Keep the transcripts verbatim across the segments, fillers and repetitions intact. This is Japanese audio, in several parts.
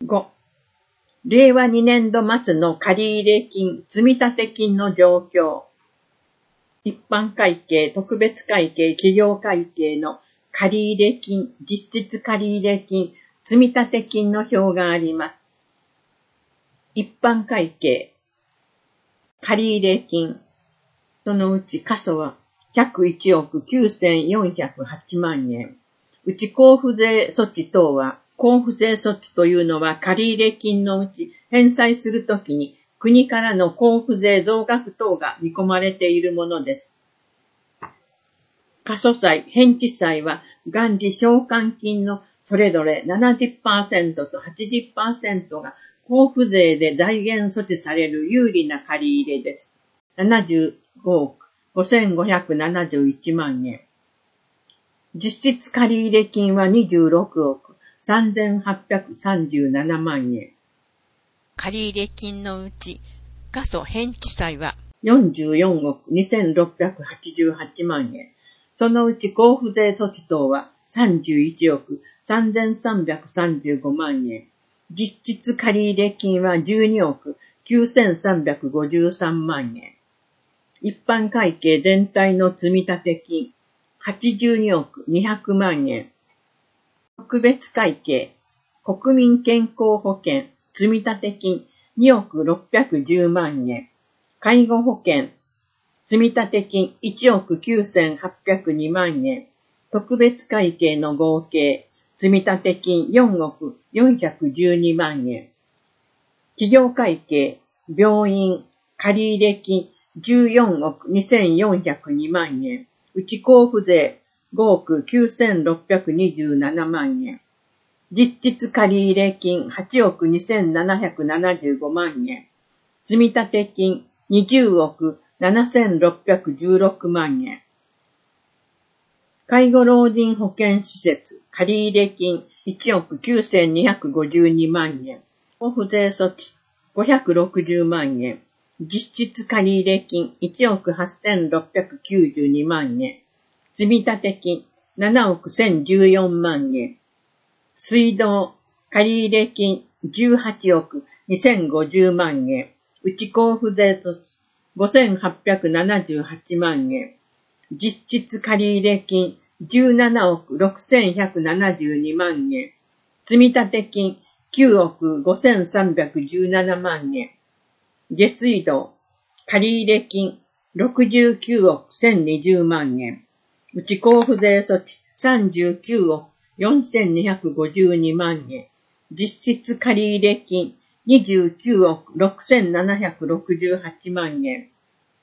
ご、れいわにねんど末の借入金、積立金の状況。一般会計、特別会計、企業会計の借入金、実質借入金、積立金の表があります。一般会計、借入金、そのうち過疎はひゃくいちおくきゅうせんよんひゃくはちまんえん。うち交付税措置等は、交付税措置というのは借入金のうち返済するときに国からの交付税増額等が見込まれているものです。過疎債、返地債は元利償還金のそれぞれ ななじゅっパーセント と はちじゅっパーセント が交付税で財源措置される有利な借入です。ななじゅうごおくごせんごひゃくななじゅういちまんえん。実質借入金はにじゅうろくおくさんぜんはっぴゃくさんじゅうななまんえん。 借入金のうち、過疎返地債はよんじゅうよんおくにせんろっぴゃくはちじゅうはちまんえん。そのうち交付税措置等はさんじゅういちおくさんぜんさんびゃくさんじゅうごまんえん。実質借入金はじゅうにおくきゅうせんさんびゃくごじゅうさんまんえん。一般会計全体の積立金はちじゅうにおくにひゃくまんえん。特別会計国民健康保険積立金におくろっぴゃくじゅうまんえん。介護保険積立金いちおくきゅうせんはっぴゃくにまんえん。特別会計の合計積立金よんおくよんひゃくじゅうにまんえん。企業会計病院借入金じゅうよんおくにせんよんひゃくにまんえん。うち交付税ごおくきゅうせんろっぴゃくにじゅうななまんえん。実質借入金はちおくにせんななひゃくななじゅうごまんえん。積立金にじゅうおくななせんろっぴゃくじゅうろくまんえん。介護老人保健施設借入金いちおくきゅうせんにひゃくごじゅうにまんえん。交付税措置ごひゃくろくじゅうまんえん。実質借入金いちおくはっせんろっぴゃくきゅうじゅうにまんえん。積立金ななおくせんじゅうよんまんえん。水道借入金じゅうはちおくにせんごじゅうまんえん。うち交付税措置ごせんはっぴゃくななじゅうはちまんえん。実質借入金じゅうななおくろくせんひゃくななじゅうにまんえん。積立金きゅうおくごせんさんびゃくじゅうななまんえん。下水道借入金ろくじゅうきゅうおくせんにじゅうまんえん。うち交付税措置さんじゅうきゅうおくよんせんにひゃくごじゅうにまんえん。実質借入金にじゅうきゅうおくろくせんななひゃくろくじゅうはちまんえん。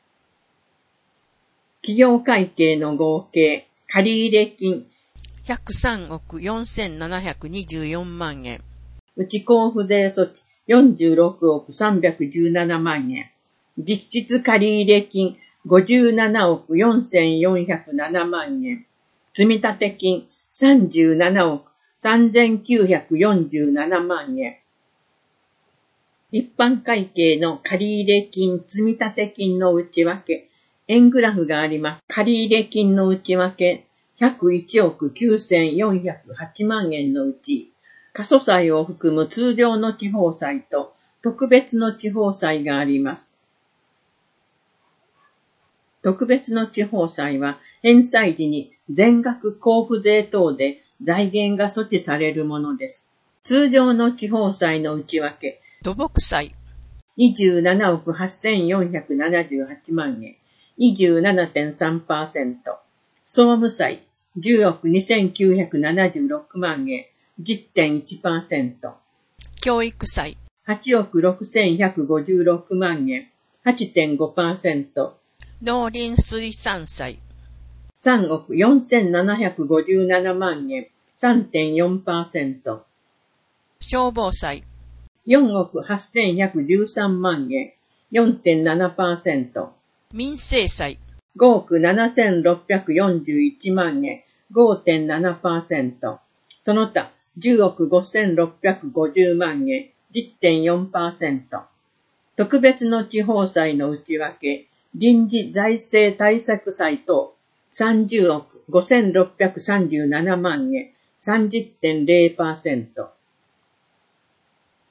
企業会計の合計借入金ひゃくさんおくよんせんななひゃくにじゅうよんまんえん。 うち交付税措置よんじゅうろくおくさんびゃくじゅうななまんえん。実質借入金ごじゅうななおくよんせんよんひゃくななまんえん。積立金さんじゅうななおくさんぜんきゅうひゃくよんじゅうななまんえん。一般会計の借入金積立金の内訳、円グラフがあります。借入金の内訳、ひゃくいちおくきゅうせんよんひゃくはちまんえんのうち、過疎債を含む通常の地方債と特別の地方債があります。特別の地方債は返済時に全額交付税等で財源が措置されるものです。通常の地方債の内訳、 土木債にじゅうななおくはっせんよんひゃくななじゅうはちまんえん、にじゅうななてんさんパーセント。総務債、じゅうおくにせんきゅうひゃくななじゅうろくまんえん、じゅってんいちパーセント。 教育債、 はちおくろくせんひゃくごじゅうろくまんえん、はちてんごパーセント。 農林水産債、 さんおくよんせんななひゃくごじゅうななまんえん、さんてんよんパーセント。 消防債、 よんおくはっせんひゃくじゅうさんまんえん、よんてんななパーセント。 民生債、 ごおくななせんろっぴゃくよんじゅういちまんえん、ごてんななパーセント。その他、じゅうおくごせんろっぴゃくごじゅうまんえん、じゅってんよんパーセント。特別の地方債の内訳、臨時財政対策債等、さんじゅうおくごせんろっぴゃくさんじゅうななまんえん、さんじゅってんれいパーセント。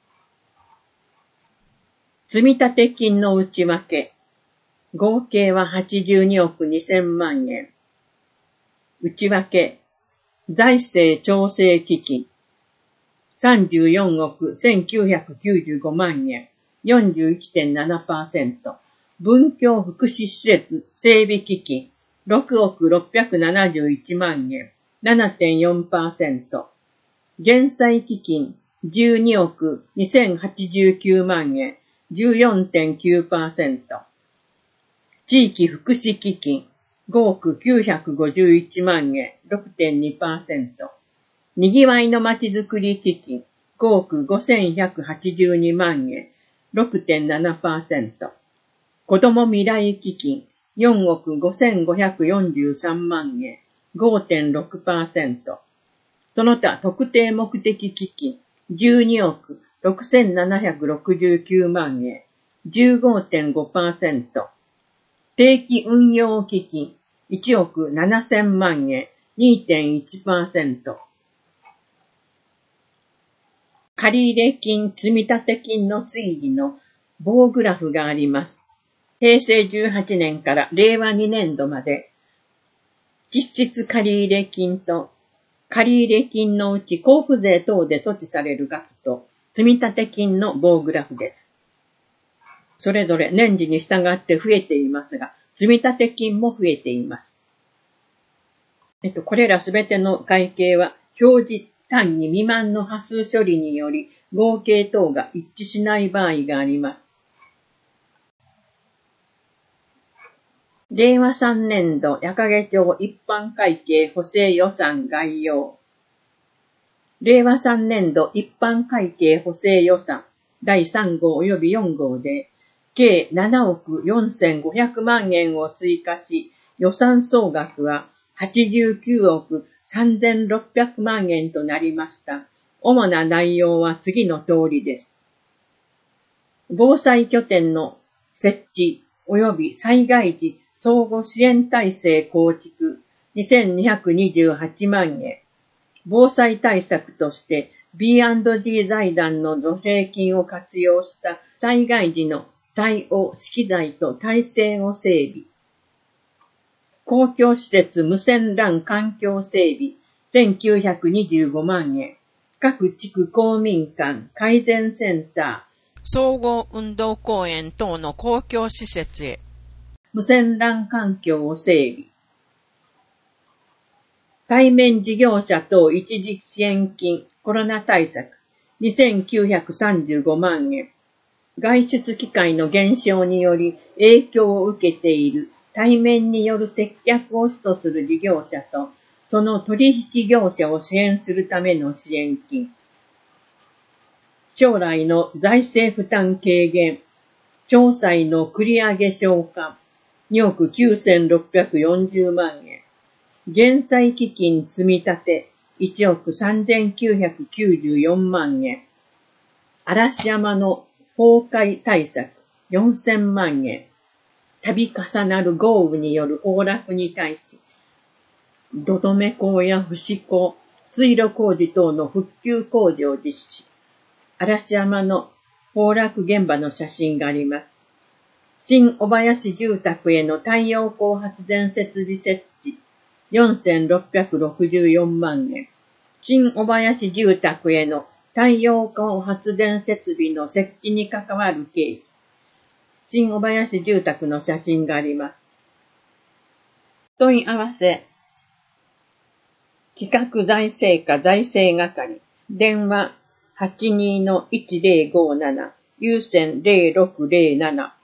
積立金の内訳。合計ははちじゅうにおくにせんまんえん。内訳。財政調整基金。さんじゅうよんおくせんきゅうひゃくきゅうじゅうごまんえん。よんじゅういちてんななパーセント。文教福祉施設整備基金。ろくおくろっぴゃくななじゅういちまんえん。ななてんよんパーセント。減債基金。じゅうにおくにせんはちじゅうきゅうまんえん。じゅうよんてんきゅうパーセント。地域福祉基金。ごおくきゅうひゃくごじゅういちまんえん。ろくてんにパーセント。にぎわいのまちづくり基金。ごおくごせんひゃくはちじゅうにまんえん。ろくてんななパーセント。子ども未来基金。よんおくごせんごひゃくよんじゅうさんまんえん。ごてんろくパーセント。その他特定目的基金。じゅうにおくろくせんななひゃくろくじゅうきゅうまんえん。じゅうごてんごパーセント。定期運用基金。いちおくななせんまんえん。にてんいちパーセント。借入金積立金の推移の棒グラフがあります。へいせいじゅうはちねんかられいわにねんどまで、実質借入金と借入金のうち交付税等で措置される額と積立金の棒グラフです。それぞれ年次に従って増えていますが、積立金も増えています。えっと、これらすべての会計は表示単位未満の波数処理により合計等が一致しない場合があります。れいわさんねんど矢掛町一般会計補正予算概要。れいわさんねんど一般会計補正予算だいさんごう及びよんごうで計ななおくよんせんごひゃくまんえんを追加し、予算総額ははちじゅうきゅうおくさんぜんろっぴゃくまんえんとなりました。主な内容は次の通りです。防災拠点の設置及び災害時相互支援体制構築にせんにひゃくにじゅうはちまんえん。防災対策として ビーアンドジー 財団の助成金を活用した災害時の対応資機材と体制を整備。公共施設無線 ラン 環境整備せんきゅうひゃくにじゅうごまんえん。各地区公民館改善センター。総合運動公園等の公共施設へ。 無線 ラン 環境を整備。対面事業者等一時支援金コロナ対策にせんきゅうひゃくさんじゅうごまんえん。外出機会の減少により影響を受けている対面による接客を主とする事業者とその取引業者を支援するための支援金。将来の財政負担軽減。詳細の繰り上げ償還におくきゅうせんろっぴゃくよんじゅうまんえん。減債基金積み立ていちおくさんぜんきゅうひゃくきゅうじゅうよんまんえん。嵐山の崩壊対策よんせんまんえん。度重なる豪雨による崩落に対し、土留め工や不死工、水路工事等の復旧工事を実施。嵐山の崩落現場の写真があります。新小林住宅への太陽光発電設備設置よんせんろっぴゃくろくじゅうよんまんえん。新小林住宅への太陽光発電設備の設置に関わる経費。新小林住宅の写真があります。問い合わせ。企画財政課財政係。電話 はちにーのいちぜろごなな。有線ゼロろくゼロなな。